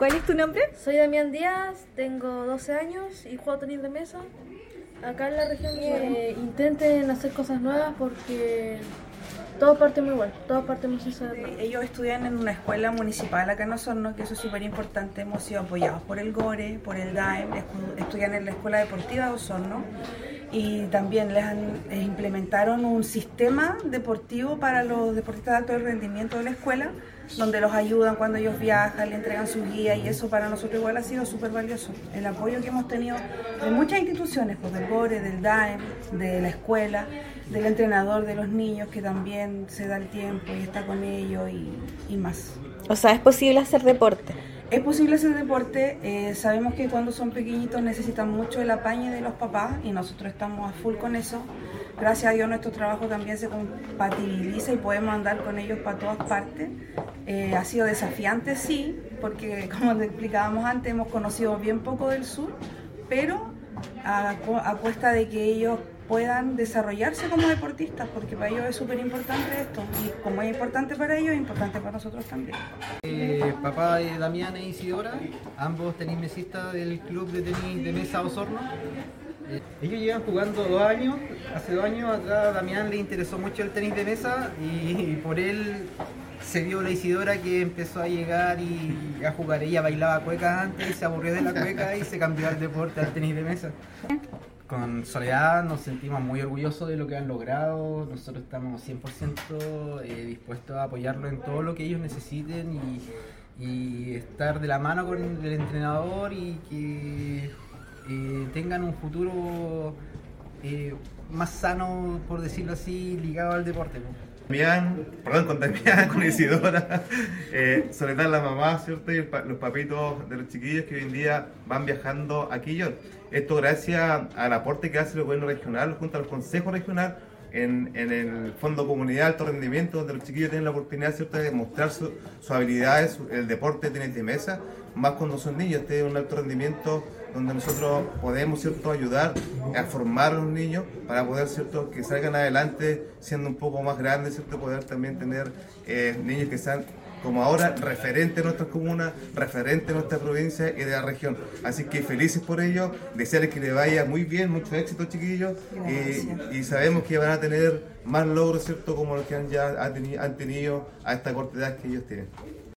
¿Cuál es tu nombre? Soy Damián Díaz, tengo 12 años y juego tenis de mesa. Acá en la región intenten hacer cosas nuevas porque todos partimos igual, todos partimos sin saber nada. Ellos estudian en una escuela municipal acá en Osorno, que eso es súper importante. Hemos sido apoyados por el GORE, por el DAEM, estudian en la Escuela Deportiva de Osorno y también les implementaron un sistema deportivo para los deportistas de alto rendimiento de la escuela, donde los ayudan cuando ellos viajan, le entregan su guía y eso para nosotros igual ha sido súper valioso. El apoyo que hemos tenido de muchas instituciones, pues del GORE, del DAEM, de la escuela, del entrenador de los niños que también se da el tiempo y está con ellos y más. O sea, ¿es posible hacer deporte? Es posible hacer deporte, sabemos que cuando son pequeñitos necesitan mucho el apañe de los papás y nosotros estamos a full con eso. Gracias a Dios nuestro trabajo también se compatibiliza y podemos andar con ellos para todas partes. Ha sido desafiante, sí, porque como te explicábamos antes, hemos conocido bien poco del sur, pero a cuesta de que ellos puedan desarrollarse como deportistas, porque para ellos es súper importante esto, y como es importante para ellos, es importante para nosotros también. Papá de Damián e Isidora, ambos tenismesistas del club de tenis de mesa Osorno. Ellos llevan jugando 2 años, hace 2 años atrás a Damián le interesó mucho el tenis de mesa y por él se vio la Isidora que empezó a llegar y a jugar. Ella bailaba cuecas antes, se aburrió de la cueca y se cambió al deporte, al tenis de mesa. Con Soledad nos sentimos muy orgullosos de lo que han logrado. Nosotros estamos 100% dispuestos a apoyarlo en todo lo que ellos necesiten y estar de la mano con el entrenador y que tengan un futuro más sano, por decirlo así, ligado al deporte. Con Isidora, Soledad la mamá, ¿cierto? Y los papitos de los chiquillos que hoy en día van viajando a Quillón. Esto gracias al aporte que hace el gobierno regional junto al consejo regional en el Fondo Comunidad Alto Rendimiento, donde los chiquillos tienen la oportunidad, ¿cierto?, de mostrar sus habilidades, el deporte de tenis de mesa, más cuando son niños. Este es un alto rendimiento donde nosotros podemos, ¿cierto?, ayudar a formar a los niños para poder, ¿cierto?, que salgan adelante siendo un poco más grandes, ¿cierto?, poder también tener niños que sean como ahora referentes en nuestra comuna, referentes en nuestra provincia y de la región. Así que felices por ello, desearles que les vaya muy bien, mucho éxito, chiquillos, y sabemos que van a tener más logros, ¿cierto?, como los que han tenido a esta corta edad que ellos tienen.